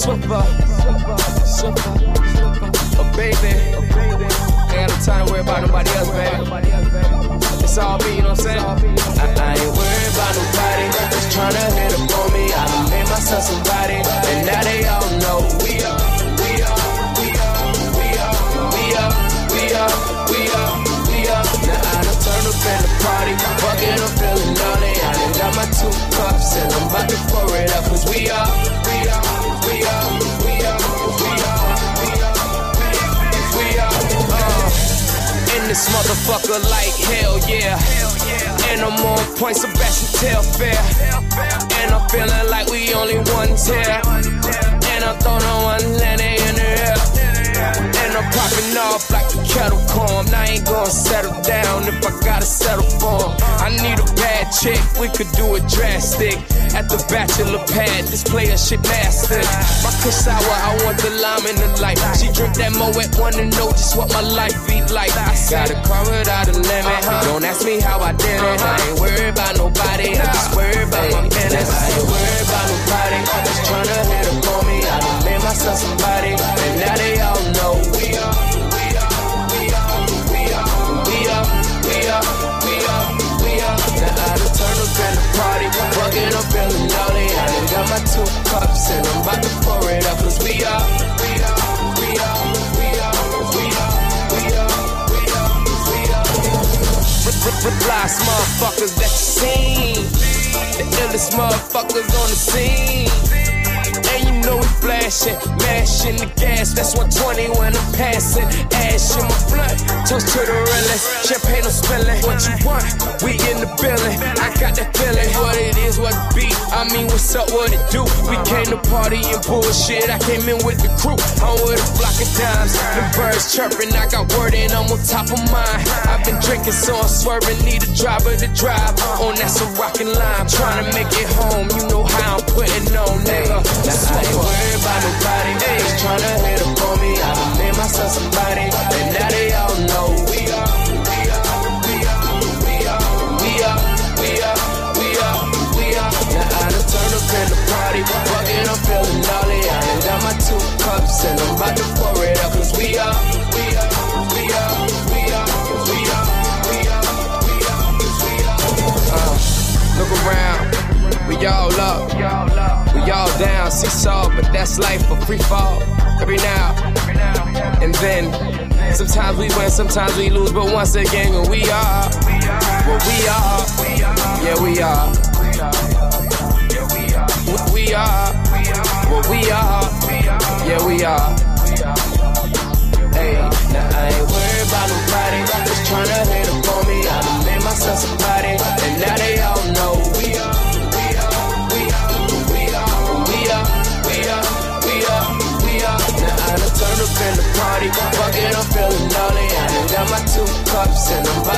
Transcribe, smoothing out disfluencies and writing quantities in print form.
Swiffer. Oh, baby. Ain't got no time to worry about nobody else, baby. It's all me, you know what I'm saying? I ain't worried about nobody. Just tryna hit up on me. I done made myself somebody. And now they all know we up. Now I done turned up in the party. Fucking, I'm feeling lonely. I done got my 2 cups and I'm about to pour it up. Cause we up. In this motherfucker like hell yeah. And I'm on point, Sebastian Telfair. And I'm feeling like we only ones here. And I'm throwing one landing in the air. And I'm popping off like a kettle corn. Now I ain't gonna settle down if I gotta settle for 'em. I need a bad chick, we could do it drastic. At the bachelor pad, this player shit master. My kush sour, I want the lime in the light. She drink that Moet, wanna know just what my life be like. I got a car without a limit. Don't ask me how I did it. I ain't worried about nobody, I'm just worried about my business. I ain't worried about nobody, I'm just tryna hit up on me. I done made myself somebody, and now they all know we up. Now I done turned up in the party, fucking I'm feeling lonely. I done got my 2 cups and I'm about to pour it up. Cause we up. Replies motherfuckers that you seen. The illest motherfuckers on the scene. And you know we flashing, mashing the gas. That's 120 when I'm passing. Ash in my blood, toast to the realest. Champagne I'm spilling. What you want? We in the building. I got that feeling. What it is, what it be. I mean, what's up, what it do? We came to party and bullshit. I came in with the crew. I'm with a flock of dimes. The birds chirping. I got word and I'm on top of mine. I've been drinking, so I'm swerving. Need a driver to drive. On that some rockin' lime. Trying to make it home. You know how I'm putting on, nigga. I ain't worried about nobody, just tryna hit up on me. I done made myself somebody, and now they all know we up. Now I done turned up in the party, fucking I'm feeling lonely. I done got my 2 cups and I'm about to pour it up. Cause we up. Look around, we all up. We all down, seesaw, but that's life, a free fall. Every now and then, sometimes we win, sometimes we lose, but once again, when we are what we are, yeah we are. We are what we are, yeah we are. Hey, now I ain't worried about nobody, just tryna hit up on me. I done made myself somebody, and now they all know we are. Now I done turned up in the party, fucking I'm feeling lonely. I done got my 2 cups and I'm